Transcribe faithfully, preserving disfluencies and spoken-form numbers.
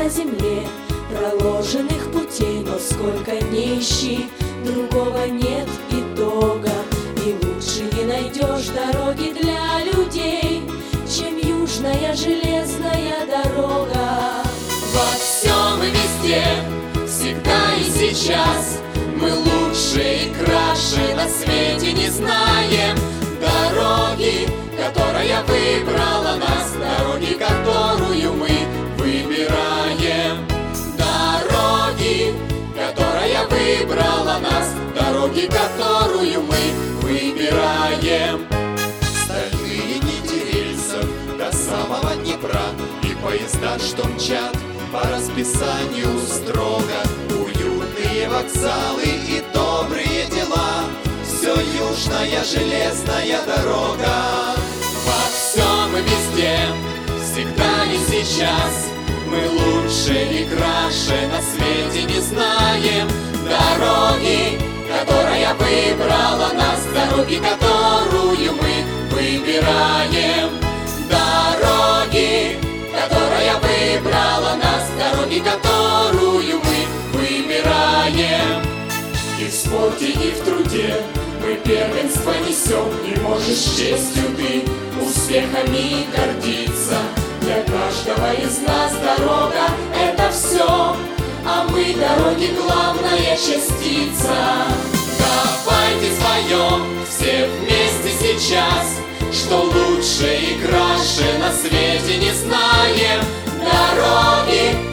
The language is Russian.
земле проложенных путей, но сколько ни ищи, другого нет итога. И лучше не найдешь дороги для людей, чем южная железная дорога. Во всем и везде, всегда и сейчас, мы лучше и краше на свете не знаем дороги, которая выбрала нас, дороги, которую мы выбираем. Дороги, которая выбрала нас, дороги, которую мы выбираем. Стальные нити рельсов до самого Днепра, и поезда, что мчат по расписанию строго, уютные вокзалы и добрые дела, все южная железная дорога. Во всем и везде, всегда и сейчас, мы лучше и краше на свете не знаем дороги, которая выбрала нас, дороги, которую мы выбираем. Дороги, которая выбрала нас, дороги, которую мы выбираем. И в спорте, и в труде мы первенство несем, и можешь честью ты успехами гордиться. Для каждого из нас дорога — это все, а мы дороги главная частица. Давайте споем все вместе сейчас, что лучше и краше на свете не знаем дороги,